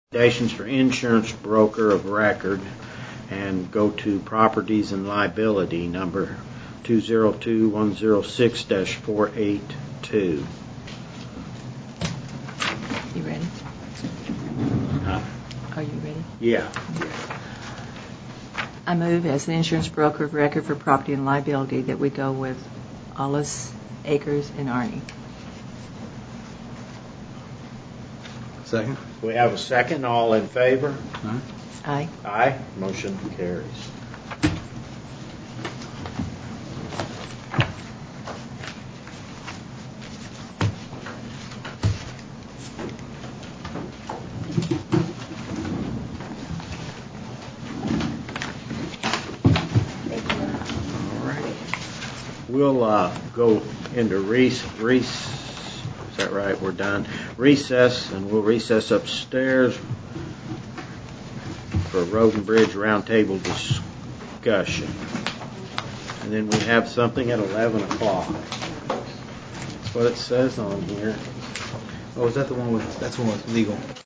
Recommendations for insurance broker of record, and go to properties and liability number 202106-482. You ready? Are you ready? Yeah. I move as the insurance broker of record for property and liability that we go with Hollis, Akers, and Arnie. Second. We have a second. All in favor? Aye. Aye. Motion carries. We'll go into recess. Is that right? We're done. Recess, and we'll recess upstairs for Road and Bridge Roundtable discussion. And then we have something at 11 o'clock. That's what it says on here. Oh, is that the one with? That's the one with legal.